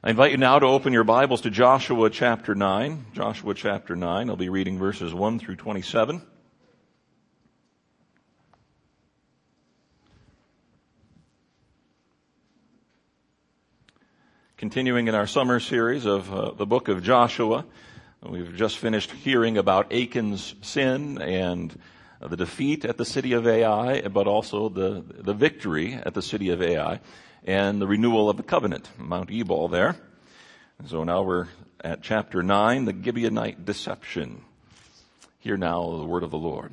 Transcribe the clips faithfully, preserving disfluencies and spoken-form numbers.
I invite you now to open your Bibles to Joshua chapter nine. Joshua chapter nine. I'll be reading verses one through twenty-seven. Continuing in our summer series of uh, the book of Joshua, we've just finished hearing about Achan's sin and uh, the defeat at the city of Ai, but also the, the victory at the city of Ai and the renewal of the covenant, Mount Ebal there. So now we're at chapter nine, the Gibeonite deception. Hear now the word of the Lord.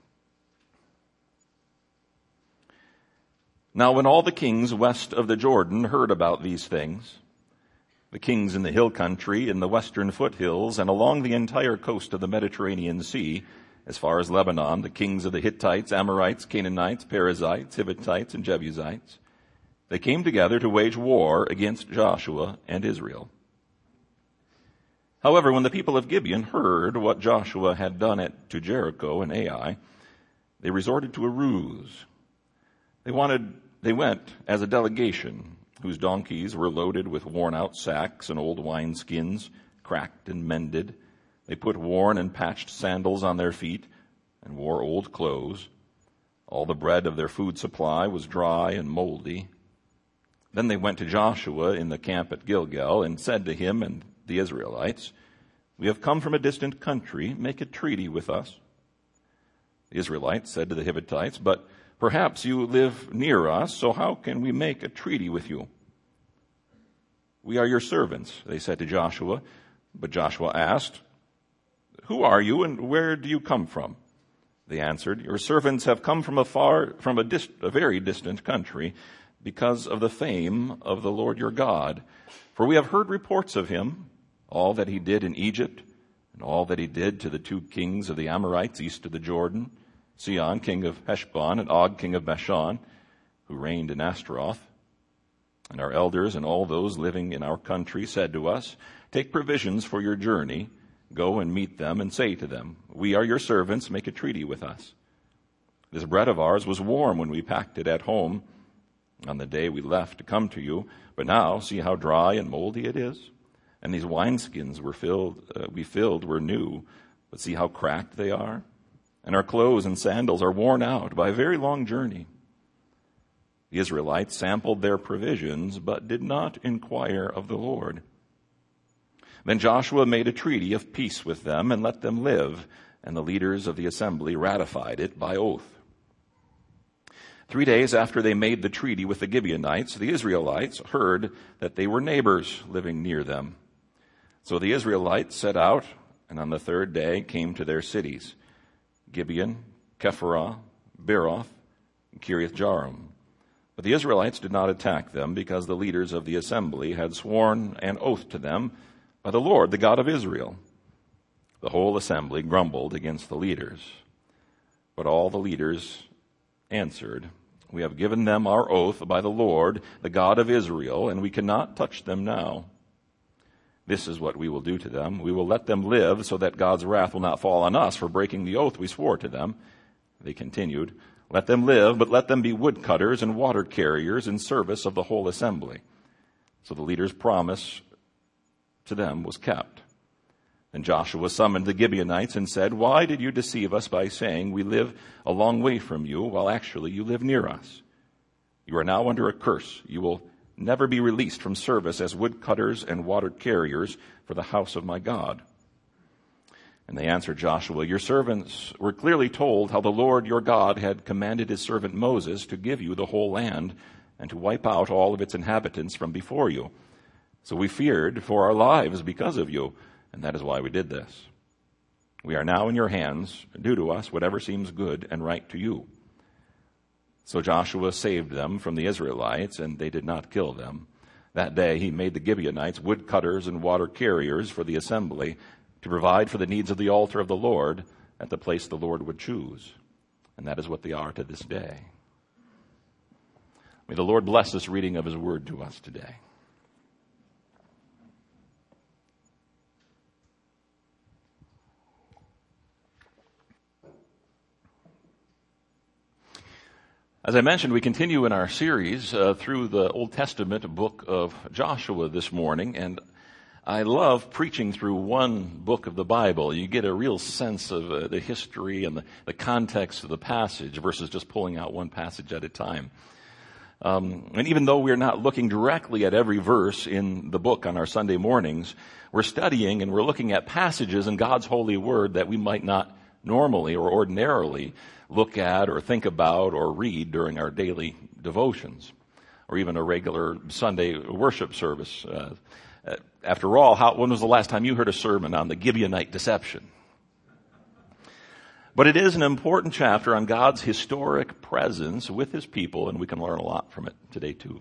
Now when all the kings west of the Jordan heard about these things, the kings in the hill country, in the western foothills, and along the entire coast of the Mediterranean Sea, as far as Lebanon, the kings of the Hittites, Amorites, Canaanites, Perizzites, Hivitites, and Jebusites, they came together to wage war against Joshua and Israel. However, when the people of Gibeon heard what Joshua had done at, to Jericho and Ai, they resorted to a ruse. They wanted, they went as a delegation whose donkeys were loaded with worn-out sacks and old wineskins, cracked and mended. They put worn and patched sandals on their feet and wore old clothes. All the bread of their food supply was dry and moldy. Then they went to Joshua in the camp at Gilgal and said to him and the Israelites, "We have come from a distant country. Make a treaty with us." The Israelites said to the Hivitites, "But perhaps you live near us, so how can we make a treaty with you?" "We are your servants," they said to Joshua. But Joshua asked, "Who are you and where do you come from?" They answered, "Your servants have come from a far, from a, dist, a very distant country, because of the fame of the Lord your God. For we have heard reports of him, all that he did in Egypt, and all that he did to the two kings of the Amorites east of the Jordan, Sihon, king of Heshbon, and Og, king of Bashan, who reigned in Ashtaroth. And our elders and all those living in our country said to us, 'Take provisions for your journey, go and meet them, and say to them, we are your servants, make a treaty with us. This bread of ours was warm when we packed it at home on the day we left to come to you, but now see how dry and moldy it is. And these wineskins were filled, uh, we filled were new, but see how cracked they are. And our clothes and sandals are worn out by a very long journey.' The Israelites sampled their provisions, but did not inquire of the Lord. Then Joshua made a treaty of peace with them and let them live, and the leaders of the assembly ratified it by oath. Three days after they made the treaty with the Gibeonites, the Israelites heard that they were neighbors living near them. So the Israelites set out, and on the third day came to their cities, Gibeon, Kephirah, Beeroth, and Kiriath-Jearim. But the Israelites did not attack them, because the leaders of the assembly had sworn an oath to them by the Lord, the God of Israel. The whole assembly grumbled against the leaders. But all the leaders answered, "We have given them our oath by the Lord, the God of Israel, and we cannot touch them now. This is what we will do to them. We will let them live so that God's wrath will not fall on us for breaking the oath we swore to them." They continued, "Let them live, but let them be woodcutters and water carriers in service of the whole assembly." So the leaders' promise to them was kept. Then Joshua summoned the Gibeonites and said, "Why did you deceive us by saying we live a long way from you, while actually you live near us? You are now under a curse. You will never be released from service as woodcutters and water carriers for the house of my God." And they answered Joshua, "Your servants were clearly told how the Lord your God had commanded his servant Moses to give you the whole land and to wipe out all of its inhabitants from before you. So we feared for our lives because of you, and that is why we did this. We are now in your hands. Do to us whatever seems good and right to you." So Joshua saved them from the Israelites, and they did not kill them. That day he made the Gibeonites woodcutters and water carriers for the assembly, to provide for the needs of the altar of the Lord at the place the Lord would choose. And that is what they are to this day. May the Lord bless this reading of his word to us today. As I mentioned, we continue in our series uh, through the Old Testament book of Joshua this morning, and I love preaching through one book of the Bible. You get a real sense of uh, the history and the, the context of the passage versus just pulling out one passage at a time. Um, and even though we're not looking directly at every verse in the book on our Sunday mornings, we're studying and we're looking at passages in God's holy word that we might not normally or ordinarily look at or think about or read during our daily devotions or even a regular Sunday worship service. Uh, after all, how, when was the last time you heard a sermon on the Gibeonite deception? But it is an important chapter on God's historic presence with his people, and we can learn a lot from it today too.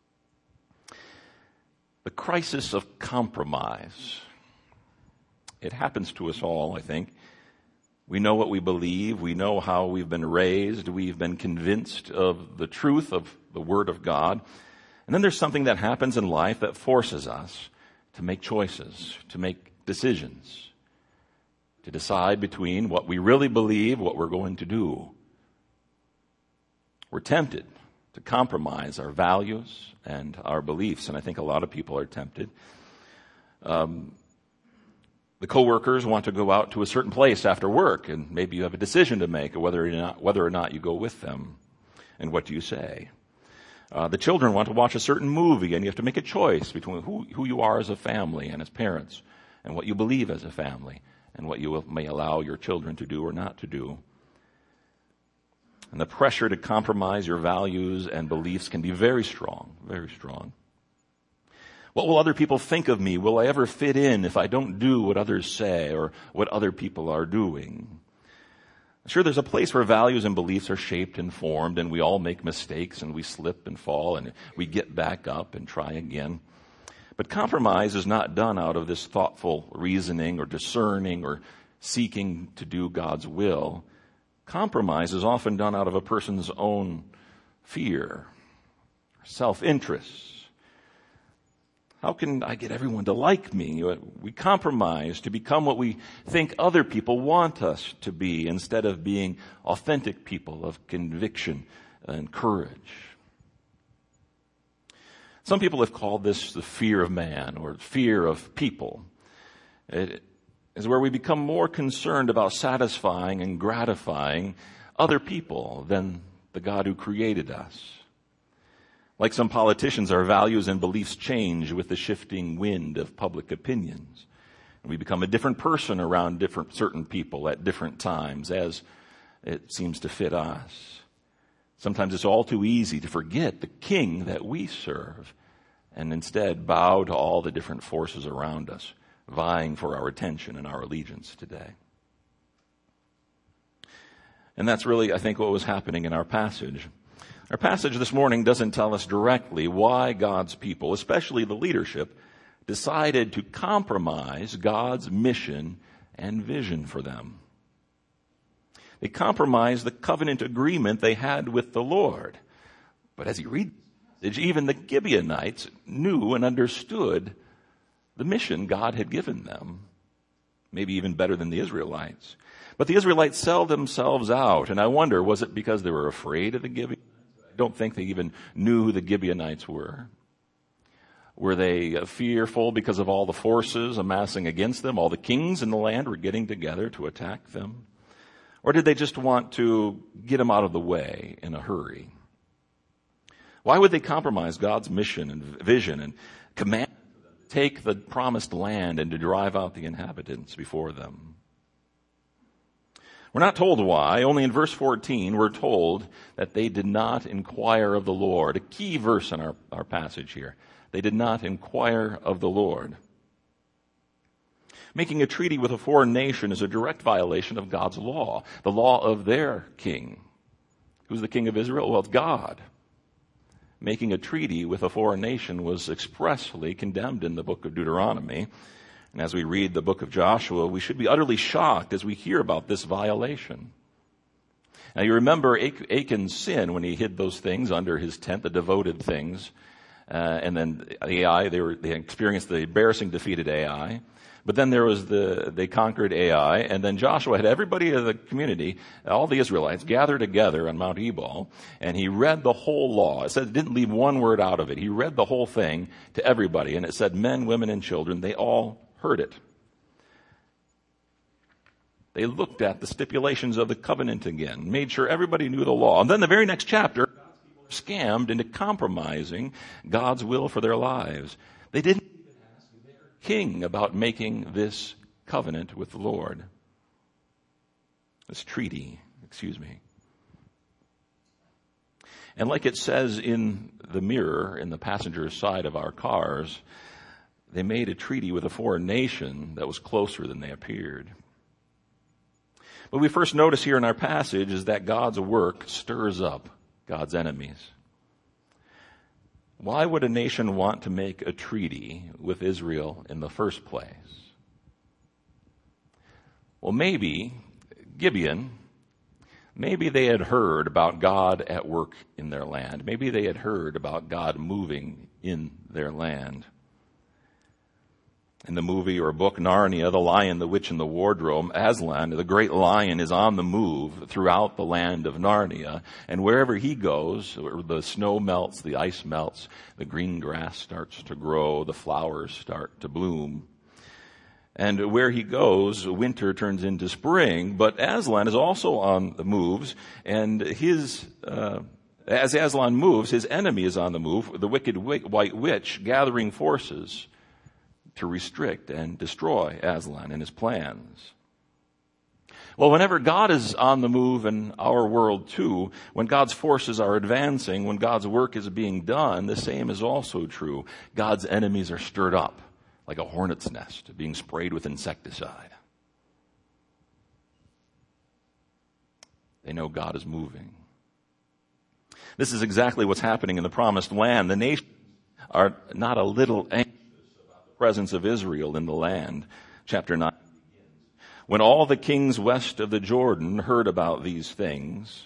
The crisis of compromise. It happens to us all, I think. We know what we believe. We know how we've been raised. We've been convinced of the truth of the Word of God. And then there's something that happens in life that forces us to make choices, to make decisions, to decide between what we really believe, what we're going to do. We're tempted to compromise our values and our beliefs, and I think a lot of people are tempted. Um, The coworkers want to go out to a certain place after work, and maybe you have a decision to make whether or not, whether or not you go with them. And what do you say? Uh, the children want to watch a certain movie, and you have to make a choice between who, who you are as a family and as parents, and what you believe as a family, and what you will, may allow your children to do or not to do. And the pressure to compromise your values and beliefs can be very strong, very strong. What will other people think of me? Will I ever fit in if I don't do what others say or what other people are doing? Sure, there's a place where values and beliefs are shaped and formed, and we all make mistakes, and we slip and fall, and we get back up and try again. But compromise is not done out of this thoughtful reasoning or discerning or seeking to do God's will. Compromise is often done out of a person's own fear, self-interest. How can I get everyone to like me? We compromise to become what we think other people want us to be instead of being authentic people of conviction and courage. Some people have called this the fear of man or fear of people. It is where we become more concerned about satisfying and gratifying other people than the God who created us. Like some politicians, our values and beliefs change with the shifting wind of public opinions. And we become a different person around different certain people at different times as it seems to fit us. Sometimes it's all too easy to forget the king that we serve and instead bow to all the different forces around us, vying for our attention and our allegiance today. And that's really, I think, what was happening in our passage. Our passage this morning doesn't tell us directly why God's people, especially the leadership, decided to compromise God's mission and vision for them. They compromised the covenant agreement they had with the Lord. But as you read the passage, even the Gibeonites knew and understood the mission God had given them, maybe even better than the Israelites. But the Israelites sold themselves out, and I wonder, was it because they were afraid of the Gibeonites? I don't think they even knew who the Gibeonites were. Were they fearful because of all the forces amassing against them? All the kings in the land were getting together to attack them? Or did they just want to get them out of the way in a hurry? Why would they compromise God's mission and vision and command them to take the promised land and to drive out the inhabitants before them? We're not told why. Only in verse fourteen we're told that they did not inquire of the Lord. A key verse in our, our passage here. They did not inquire of the Lord. Making a treaty with a foreign nation is a direct violation of God's law, the law of their king. Who's the king of Israel? Well, it's God. Making a treaty with a foreign nation was expressly condemned in the book of Deuteronomy. And as we read the book of Joshua, we should be utterly shocked as we hear about this violation. Now you remember Achan's sin when he hid those things under his tent, the devoted things. Uh, and then A I, they were, they experienced the embarrassing defeat at A I. But then there was the, they conquered A I, and then Joshua had everybody of the community, all the Israelites, gather together on Mount Ebal, and he read the whole law. It said it didn't leave one word out of it. He read the whole thing to everybody, and it said men, women, and children, they all heard it. They looked at the stipulations of the covenant again, made sure everybody knew the law. And then the very next chapter, scammed into compromising God's will for their lives. They didn't even ask their king about making this covenant with the Lord. This treaty, excuse me. And like it says in the mirror in the passenger side of our cars, they made a treaty with a foreign nation that was closer than they appeared. What we first notice here in our passage is that God's work stirs up God's enemies. Why would a nation want to make a treaty with Israel in the first place? Well, maybe Gibeon, maybe they had heard about God at work in their land. Maybe they had heard about God moving in their land. In the movie or book Narnia, The Lion, the Witch, and the Wardrobe, Aslan, the great lion, is on the move throughout the land of Narnia. And wherever he goes, the snow melts, the ice melts, the green grass starts to grow, the flowers start to bloom. And where he goes, winter turns into spring. But Aslan is also on the moves, and his... Uh, as Aslan moves, his enemy is on the move, the wicked white witch, gathering forces to restrict and destroy Aslan and his plans. Well, whenever God is on the move in our world too, when God's forces are advancing, when God's work is being done, the same is also true. God's enemies are stirred up like a hornet's nest being sprayed with insecticide. They know God is moving. This is exactly what's happening in the promised land. The nations are not a little anxious presence of Israel in the land. Chapter nine begins. When all the kings west of the Jordan heard about these things,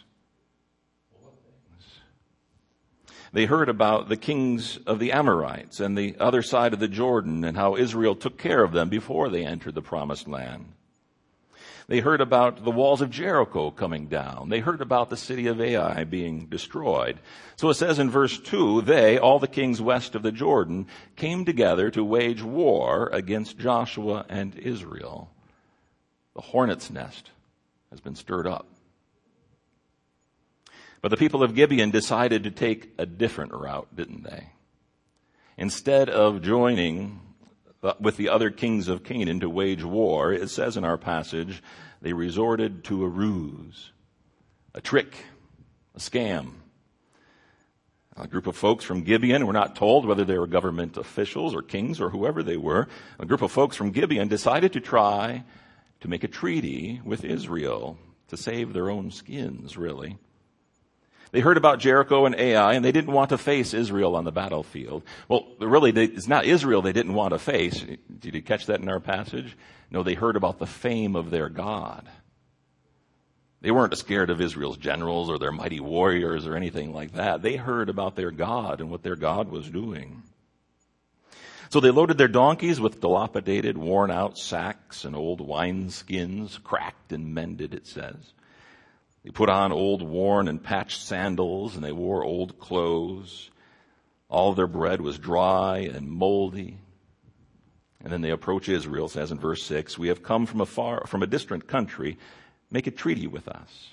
they heard about the kings of the Amorites and the other side of the Jordan and how Israel took care of them before they entered the promised land. They heard about the walls of Jericho coming down. They heard about the city of Ai being destroyed. So it says in verse two, they, all the kings west of the Jordan, came together to wage war against Joshua and Israel. The hornet's nest has been stirred up. But the people of Gibeon decided to take a different route, didn't they? Instead of joining with the other kings of Canaan to wage war, it says in our passage, they resorted to a ruse, a trick, a scam. A group of folks from Gibeon, we're not told whether they were government officials or kings or whoever they were, a group of folks from Gibeon decided to try to make a treaty with Israel to save their own skins, really. They heard about Jericho and Ai, and they didn't want to face Israel on the battlefield. Well, really, they, it's not Israel they didn't want to face. Did you catch that in our passage? No, they heard about the fame of their God. They weren't scared of Israel's generals or their mighty warriors or anything like that. They heard about their God and what their God was doing. So they loaded their donkeys with dilapidated, worn-out sacks and old wineskins, cracked and mended, it says. They put on old worn and patched sandals, and they wore old clothes. All of their bread was dry and moldy. And then they approach Israel, says in verse six, we have come from a far, from a distant country. Make a treaty with us.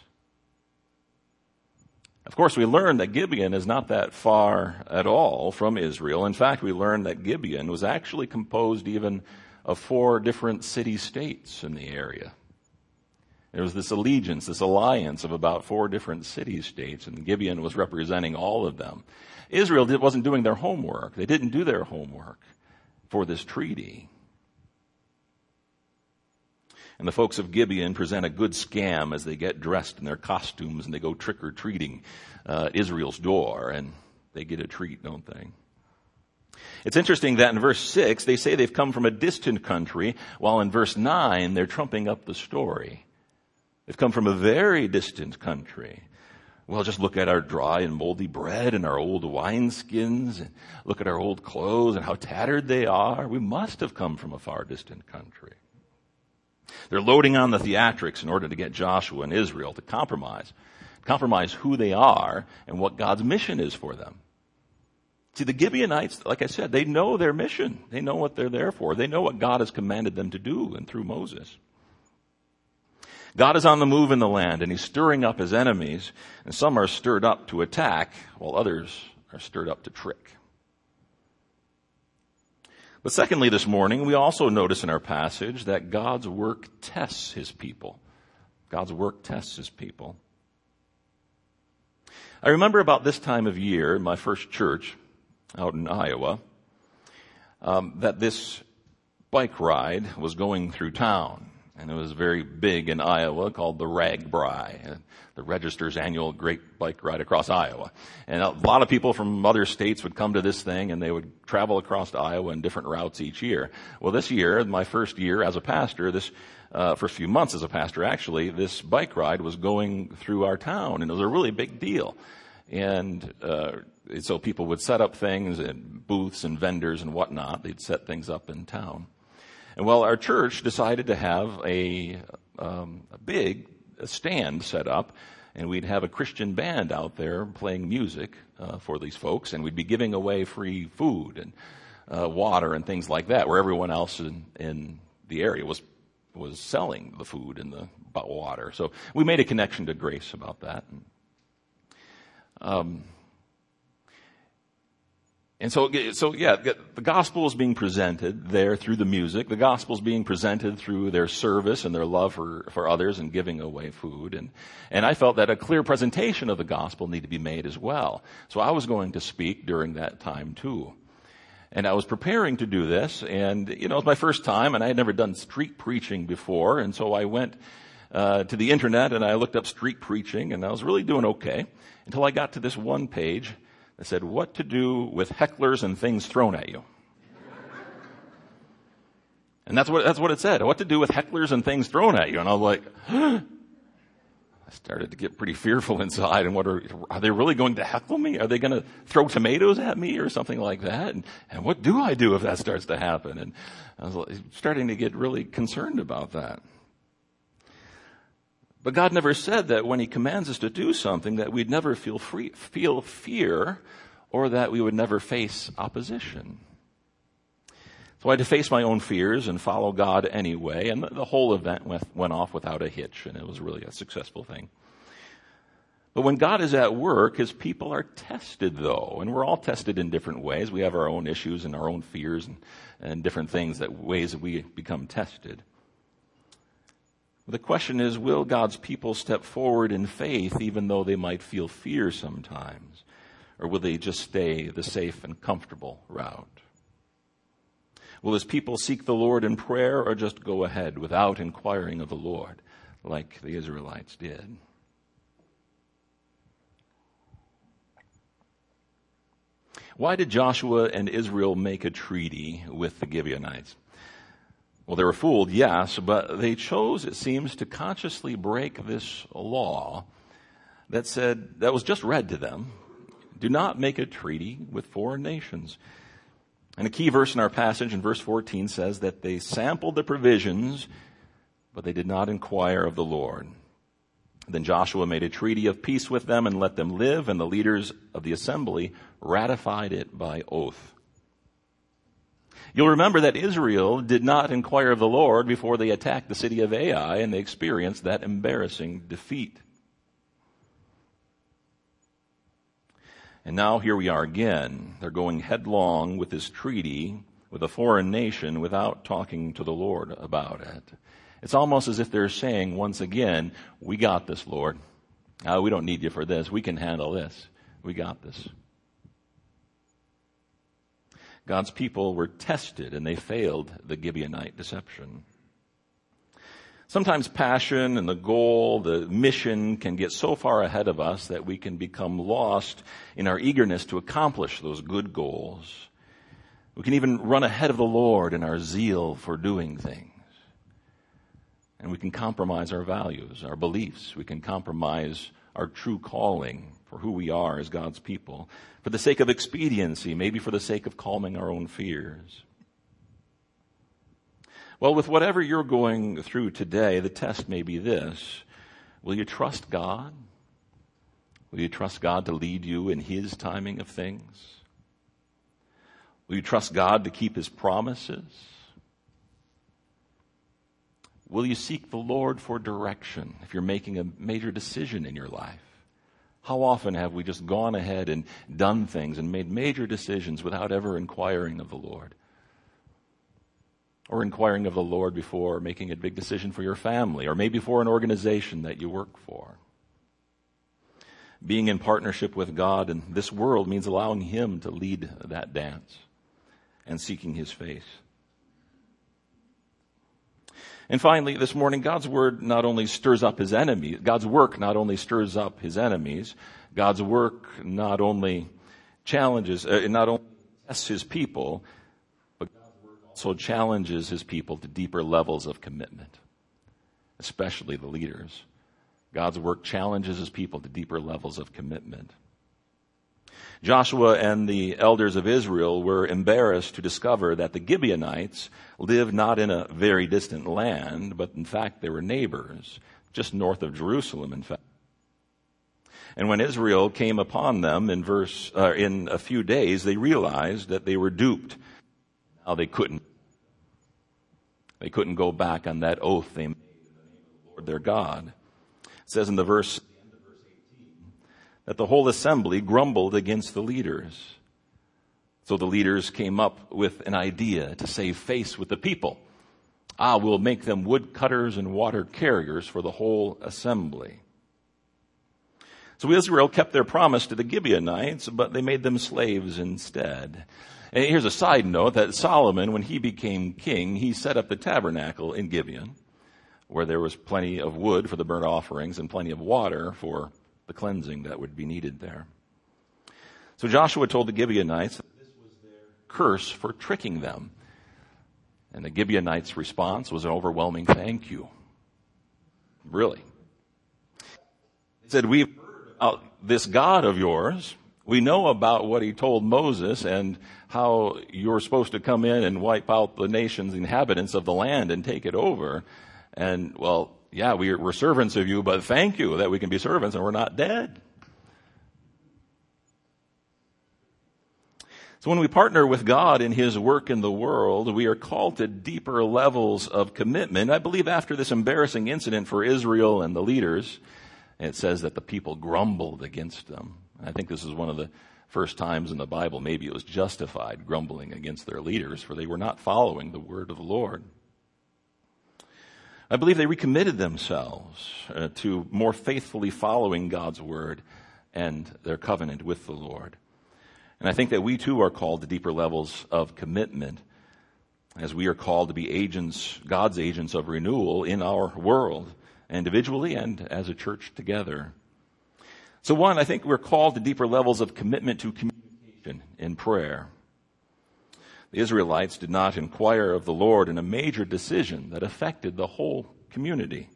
Of course, we learn that Gibeon is not that far at all from Israel. In fact, we learn that Gibeon was actually composed even of four different city-states in the area. There was this allegiance, this alliance of about four different city-states, and Gibeon was representing all of them. Israel wasn't doing their homework. They didn't do their homework for this treaty. And the folks of Gibeon present a good scam as they get dressed in their costumes and they go trick-or-treating uh, Israel's door, and they get a treat, don't they? It's interesting that in verse six, they say they've come from a distant country, while in verse nine, they're trumping up the story. They've come from a very distant country. Well, just look at our dry and moldy bread and our old wineskins, and look at our old clothes and how tattered they are. We must have come from a far distant country. They're loading on the theatrics in order to get Joshua and Israel to compromise. Compromise who they are and what God's mission is for them. See, the Gibeonites, like I said, they know their mission. They know what they're there for. They know what God has commanded them to do and through Moses. God is on the move in the land, and he's stirring up his enemies, and some are stirred up to attack, while others are stirred up to trick. But secondly, this morning, we also notice in our passage that God's work tests his people. God's work tests his people. I remember about this time of year in my first church out in Iowa, um, that this bike ride was going through town. And it was very big in Iowa, called the RAGBRAI, the Register's annual Great Bike Ride across Iowa. And a lot of people from other states would come to this thing, and they would travel across Iowa in different routes each year. Well, this year, my first year as a pastor, this uh, first few months as a pastor, actually, this bike ride was going through our town, and it was a really big deal. And uh, so people would set up things and booths and vendors and whatnot. They'd set things up in town. And well, our church decided to have a, um, a big stand set up, and we'd have a Christian band out there playing music uh, for these folks, and we'd be giving away free food and uh, water and things like that, where everyone else in, in the area was was selling the food and the water. So we made a connection to Grace about that. Um, And so, so yeah, the gospel is being presented there through the music. The gospel is being presented through their service and their love for, for others and giving away food. And, and I felt that a clear presentation of the gospel needed to be made as well. So I was going to speak during that time too. And I was preparing to do this, and, you know, it was my first time, and I had never done street preaching before. And so I went uh, to the internet and I looked up street preaching, and I was really doing okay until I got to this one page. I said, what to do with hecklers and things thrown at you. And that's what, that's what it said. What to do with hecklers and things thrown at you. And I was like, huh? I started to get pretty fearful inside. And what are, are they really going to heckle me? Are they going to throw tomatoes at me or something like that? And, and what do I do if that starts to happen? And I was starting to get really concerned about that. But God never said that when he commands us to do something that we'd never feel free, feel fear, or that we would never face opposition. So I had to face my own fears and follow God anyway, and the, the whole event went, went off without a hitch, and it was really a successful thing. But when God is at work, his people are tested, though, and we're all tested in different ways. We have our own issues and our own fears and, and different things, that ways that we become tested. The question is, will God's people step forward in faith even though they might feel fear sometimes? Or will they just stay the safe and comfortable route? Will his people seek the Lord in prayer, or just go ahead without inquiring of the Lord like the Israelites did? Why did Joshua and Israel make a treaty with the Gibeonites? Well, they were fooled, yes, but they chose, it seems, to consciously break this law that said, that was just read to them, do not make a treaty with foreign nations. And a key verse in our passage in verse fourteen says that they sampled the provisions, but they did not inquire of the Lord. Then Joshua made a treaty of peace with them and let them live, and the leaders of the assembly ratified it by oath. You'll remember that Israel did not inquire of the Lord before they attacked the city of Ai, and they experienced that embarrassing defeat. And now here we are again. They're going headlong with this treaty with a foreign nation without talking to the Lord about it. It's almost as if they're saying once again, we got this, Lord. Uh, we don't need you for this. We can handle this. We got this. God's people were tested, and they failed the Gibeonite deception. Sometimes passion and the goal, the mission, can get so far ahead of us that we can become lost in our eagerness to accomplish those good goals. We can even run ahead of the Lord in our zeal for doing things. And we can compromise our values, our beliefs. We can compromise our true calling, for who we are as God's people, for the sake of expediency, maybe for the sake of calming our own fears. Well, with whatever you're going through today, the test may be this. Will you trust God? Will you trust God to lead you in His timing of things? Will you trust God to keep His promises? Will you seek the Lord for direction if you're making a major decision in your life? How often have we just gone ahead and done things and made major decisions without ever inquiring of the Lord? Or inquiring of the Lord before making a big decision for your family, or maybe for an organization that you work for. Being in partnership with God in this world means allowing Him to lead that dance and seeking His face. And finally, this morning, God's word not only stirs up His enemies, God's work not only stirs up His enemies, God's work not only challenges, uh, not only tests His people, but God's work also challenges His people to deeper levels of commitment, especially the leaders. God's work challenges His people to deeper levels of commitment. Joshua and the elders of Israel were embarrassed to discover that the Gibeonites lived not in a very distant land, but in fact they were neighbors, just north of Jerusalem, in fact. And when Israel came upon them in verse, uh, in a few days, they realized that they were duped. Now they couldn't, they couldn't go back on that oath they made in the name of the Lord their God. It says in the verse, that the whole assembly grumbled against the leaders. So the leaders came up with an idea to save face with the people. Ah, we'll make them woodcutters and water carriers for the whole assembly. So Israel kept their promise to the Gibeonites, but they made them slaves instead. And here's a side note that Solomon, when he became king, he set up the tabernacle in Gibeon, where there was plenty of wood for the burnt offerings and plenty of water for the cleansing that would be needed there. So Joshua told the Gibeonites that this was their curse for tricking them. And the Gibeonites' response was an overwhelming thank you. Really. They said, we've heard about this God of yours. We know about what He told Moses and how you're supposed to come in and wipe out the nations, the inhabitants of the land and take it over. And, well, yeah, we're, we're servants of you, but thank you that we can be servants and we're not dead. So when we partner with God in His work in the world, we are called to deeper levels of commitment. I believe after this embarrassing incident for Israel and the leaders, it says that the people grumbled against them. I think this is one of the first times in the Bible maybe it was justified grumbling against their leaders, for they were not following the word of the Lord. I believe they recommitted themselves uh, to more faithfully following God's word and their covenant with the Lord. And I think that we too are called to deeper levels of commitment as we are called to be agents, God's agents of renewal in our world, individually and as a church together. So one, I think we're called to deeper levels of commitment to communication in prayer. The Israelites did not inquire of the Lord in a major decision that affected the whole community.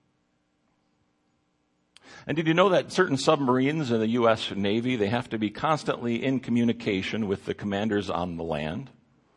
And did you know that certain submarines in the U S Navy, they have to be constantly in communication with the commanders on the land?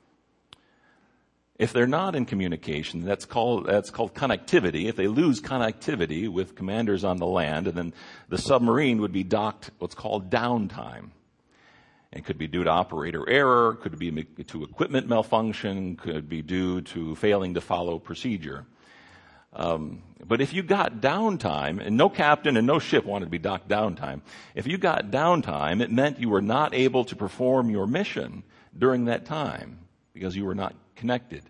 If they're not in communication, that's called, that's called connectivity. If they lose connectivity with commanders on the land, and then the submarine would be docked what's called downtime. It could be due to operator error, could be to equipment malfunction, could be due to failing to follow procedure. Um, but if you got downtime, and no captain and no ship wanted to be docked downtime, if you got downtime, it meant you were not able to perform your mission during that time because you were not connected.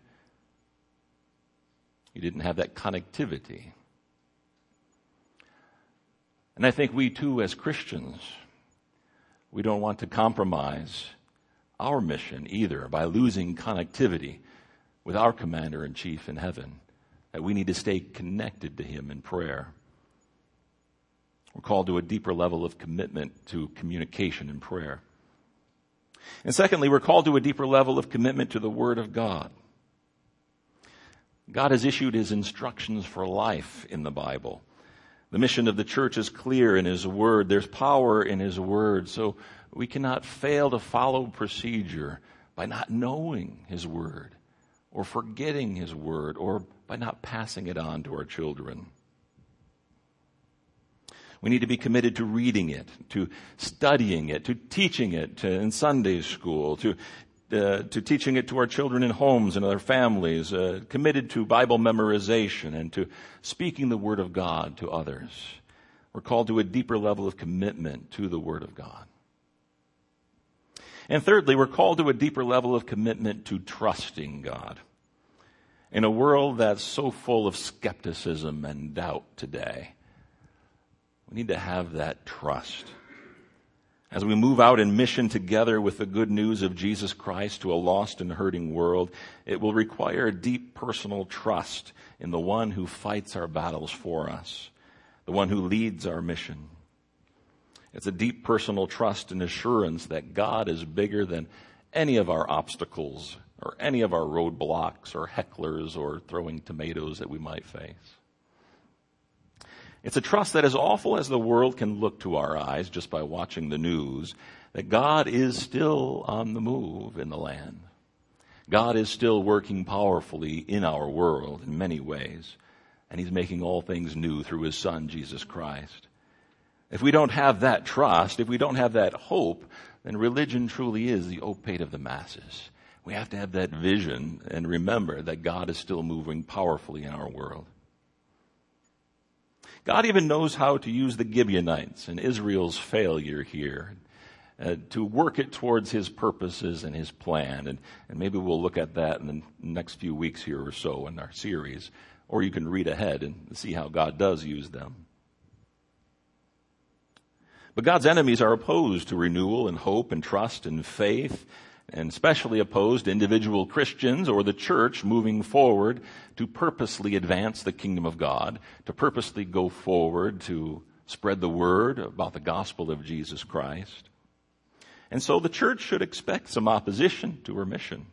You didn't have that connectivity. And I think we too as Christians, we don't want to compromise our mission either by losing connectivity with our commander-in-chief in heaven, that we need to stay connected to Him in prayer. We're called to a deeper level of commitment to communication and prayer. And secondly, we're called to a deeper level of commitment to the Word of God. God has issued His instructions for life in the Bible. The mission of the church is clear in His Word. There's power in His Word. So we cannot fail to follow procedure by not knowing His Word or forgetting His Word or by not passing it on to our children. We need to be committed to reading it, to studying it, to teaching it to, in Sunday school, to uh, to teaching it to our children in homes and other families, uh, committed to Bible memorization and to speaking the Word of God to others. We're called to a deeper level of commitment to the Word of God. And thirdly, we're called to a deeper level of commitment to trusting God. In a world that's so full of skepticism and doubt today, we need to have that trust. As we move out in mission together with the good news of Jesus Christ to a lost and hurting world, it will require a deep personal trust in the one who fights our battles for us, the one who leads our mission. It's a deep personal trust and assurance that God is bigger than any of our obstacles or any of our roadblocks or hecklers or throwing tomatoes that we might face. It's a trust that as awful as the world can look to our eyes just by watching the news, that God is still on the move in the land. God is still working powerfully in our world in many ways, and He's making all things new through His Son, Jesus Christ. If we don't have that trust, if we don't have that hope, then religion truly is the opiate of the masses. We have to have that vision and remember that God is still moving powerfully in our world. God even knows how to use the Gibeonites and Israel's failure here uh, to work it towards His purposes and His plan. And, and maybe we'll look at that in the next few weeks here or so in our series. Or you can read ahead and see how God does use them. But God's enemies are opposed to renewal and hope and trust and faith, and especially opposed to individual Christians or the church moving forward to purposely advance the kingdom of God, to purposely go forward to spread the word about the gospel of Jesus Christ. And so the church should expect some opposition to her mission.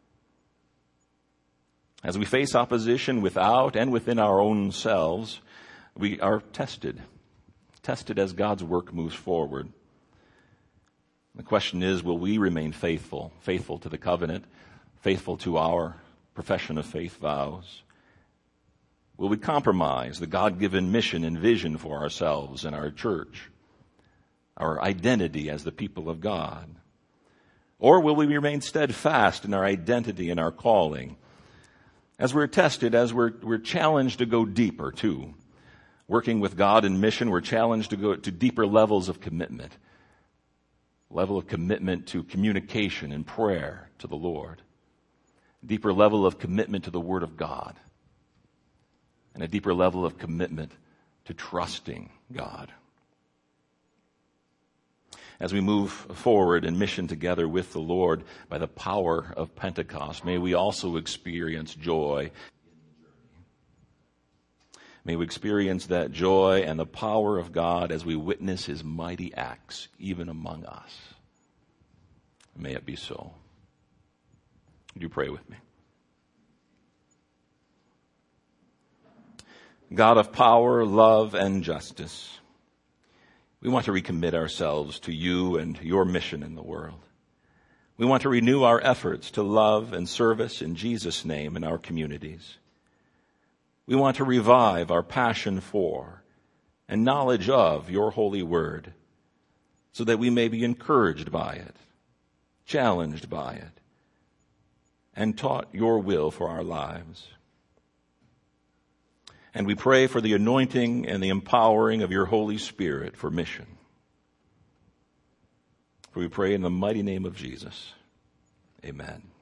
As we face opposition without and within our own selves, we are tested, tested as God's work moves forward. The question is, will we remain faithful, faithful to the covenant, faithful to our profession of faith vows? Will we compromise the God-given mission and vision for ourselves and our church, our identity as the people of God? Or will we remain steadfast in our identity and our calling? As we're tested, as we're, we're challenged to go deeper too. Working with God in mission, we're challenged to go to deeper levels of commitment. Level of commitment to communication and prayer to the Lord. Deeper level of commitment to the Word of God. And a deeper level of commitment to trusting God. As we move forward in mission together with the Lord by the power of Pentecost, may we also experience joy. May we experience that joy and the power of God as we witness His mighty acts, even among us. May it be so. Would you pray with me? God of power, love, and justice, we want to recommit ourselves to You and Your mission in the world. We want to renew our efforts to love and service in Jesus' name in our communities. We want to revive our passion for and knowledge of Your holy word so that we may be encouraged by it, challenged by it, and taught Your will for our lives. And we pray for the anointing and the empowering of Your Holy Spirit for mission. For we pray in the mighty name of Jesus. Amen.